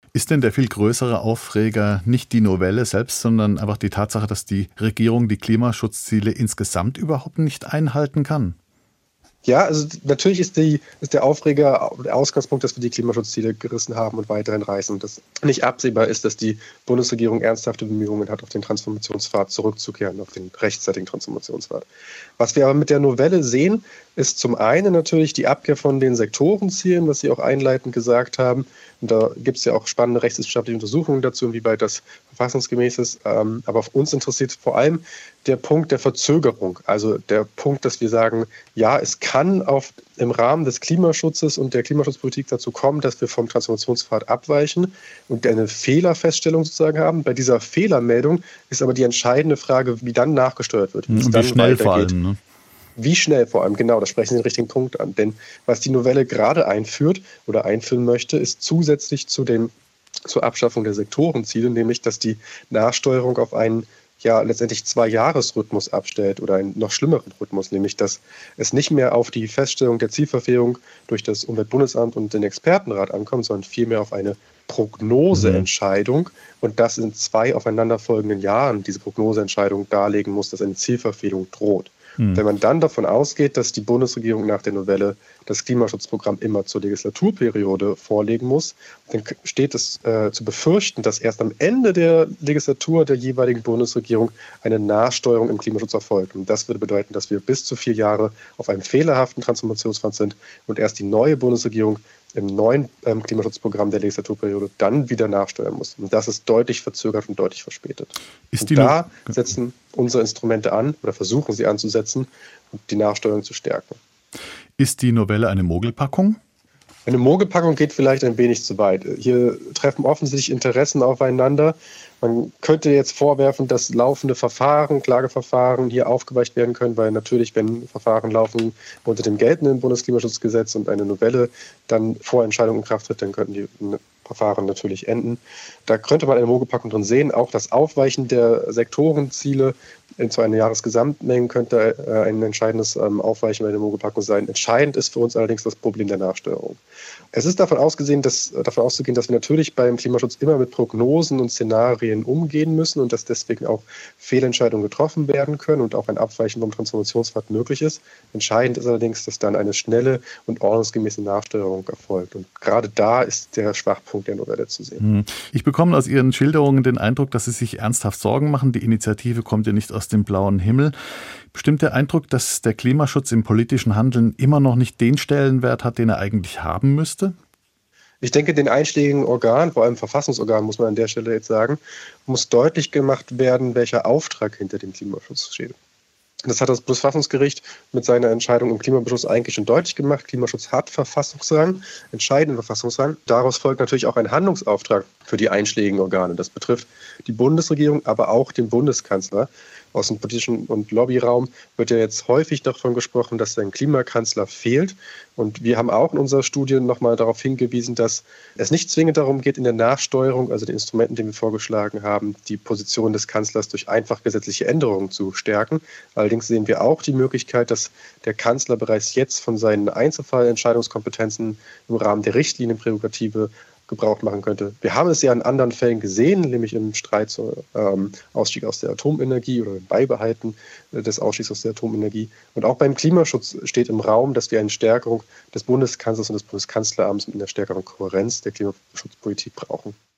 Ist denn der viel größere Aufreger nicht die Novelle selbst, sondern einfach die Tatsache, dass die Regierung die Klimaschutzziele insgesamt überhaupt nicht einhalten kann? Ja, also natürlich ist der Aufreger der Ausgangspunkt, dass wir die Klimaschutzziele gerissen haben und weiterhin reißen und dass nicht absehbar ist, dass die Bundesregierung ernsthafte Bemühungen hat, auf den Transformationspfad zurückzukehren, auf den rechtzeitigen Transformationspfad. Was wir aber mit der Novelle sehen, ist zum einen natürlich die Abkehr von den Sektorenzielen, was Sie auch einleitend gesagt haben. Und da gibt es ja auch spannende rechtswissenschaftliche Untersuchungen dazu, inwieweit das verfassungsgemäß ist. Aber auf uns interessiert vor allem der Punkt der Verzögerung. Also der Punkt, dass wir sagen, ja, es kann im Rahmen des Klimaschutzes und der Klimaschutzpolitik dazu kommen, dass wir vom Transformationspfad abweichen und eine Fehlerfeststellung sozusagen haben. Bei dieser Fehlermeldung ist aber die entscheidende Frage, wie dann nachgesteuert wird. Und wie schnell vor allem, ne? Wie schnell vor allem, genau, da sprechen Sie den richtigen Punkt an. Denn was die Novelle gerade einführt oder einführen möchte, ist zusätzlich zur Abschaffung der Sektorenziele, nämlich dass die Nachsteuerung auf einen letztendlich 2-Jahres-Rhythmus abstellt oder einen noch schlimmeren Rhythmus, nämlich dass es nicht mehr auf die Feststellung der Zielverfehlung durch das Umweltbundesamt und den Expertenrat ankommt, sondern vielmehr auf eine Prognoseentscheidung und das in 2 aufeinanderfolgenden Jahren diese Prognoseentscheidung darlegen muss, dass eine Zielverfehlung droht. Wenn man dann davon ausgeht, dass die Bundesregierung nach der Novelle das Klimaschutzprogramm immer zur Legislaturperiode vorlegen muss, dann steht es zu befürchten, dass erst am Ende der Legislatur der jeweiligen Bundesregierung eine Nachsteuerung im Klimaschutz erfolgt. Und das würde bedeuten, dass wir bis zu 4 Jahre auf einem fehlerhaften Transformationspfad sind und erst die neue Bundesregierung im neuen Klimaschutzprogramm der Legislaturperiode dann wieder nachsteuern muss. Und das ist deutlich verzögert und deutlich verspätet. Und da setzen unsere Instrumente an oder versuchen sie anzusetzen, um die Nachsteuerung zu stärken. Ist die Novelle eine Mogelpackung? Eine Mogelpackung geht vielleicht ein wenig zu weit. Hier treffen offensichtlich Interessen aufeinander. Man könnte jetzt vorwerfen, dass laufende Verfahren, Klageverfahren hier aufgeweicht werden können, weil natürlich, wenn Verfahren laufen unter dem geltenden Bundesklimaschutzgesetz und eine Novelle dann vor Entscheidung in Kraft tritt, dann könnten die Verfahren natürlich enden. Da könnte man eine Mogelpackung drin sehen. Auch das Aufweichen der Sektorenziele zu einer Jahresgesamtmenge könnte ein entscheidendes Aufweichen bei der Mogelpackung sein. Entscheidend ist für uns allerdings das Problem der Nachsteuerung. Es ist davon auszugehen, dass wir natürlich beim Klimaschutz immer mit Prognosen und Szenarien umgehen müssen und dass deswegen auch Fehlentscheidungen getroffen werden können und auch ein Abweichen vom Transformationspfad möglich ist. Entscheidend ist allerdings, dass dann eine schnelle und ordnungsgemäße Nachsteuerung erfolgt. Und gerade da ist der Schwachpunkt der Novelle zu sehen. Ich bekomme aus Ihren Schilderungen den Eindruck, dass Sie sich ernsthaft Sorgen machen. Die Initiative kommt ja nicht aus dem blauen Himmel. Bestimmt der Eindruck, dass der Klimaschutz im politischen Handeln immer noch nicht den Stellenwert hat, den er eigentlich haben müsste? Ich denke, den einschlägigen Organen, vor allem Verfassungsorganen, muss man an der Stelle jetzt sagen, muss deutlich gemacht werden, welcher Auftrag hinter dem Klimaschutz steht. Das hat das Bundesverfassungsgericht mit seiner Entscheidung im Klimabeschluss eigentlich schon deutlich gemacht. Klimaschutz hat Verfassungsrang, entscheidenden Verfassungsrang. Daraus folgt natürlich auch ein Handlungsauftrag für die einschlägigen Organe. Das betrifft die Bundesregierung, aber auch den Bundeskanzler. Aus dem politischen und Lobbyraum wird ja jetzt häufig davon gesprochen, dass ein Klimakanzler fehlt. Und wir haben auch in unserer Studie nochmal darauf hingewiesen, dass es nicht zwingend darum geht, in der Nachsteuerung, also den Instrumenten, die wir vorgeschlagen haben, die Position des Kanzlers durch einfach gesetzliche Änderungen zu stärken. Allerdings sehen wir auch die Möglichkeit, dass der Kanzler bereits jetzt von seinen Einzelfallentscheidungskompetenzen im Rahmen der Richtlinienprärogative Gebrauch machen könnte. Wir haben es ja in anderen Fällen gesehen, nämlich im Streit zum Ausstieg aus der Atomenergie oder im Beibehalten des Ausstiegs aus der Atomenergie. Und auch beim Klimaschutz steht im Raum, dass wir eine Stärkung des Bundeskanzlers und des Bundeskanzleramts mit einer stärkeren Kohärenz der Klimaschutzpolitik brauchen.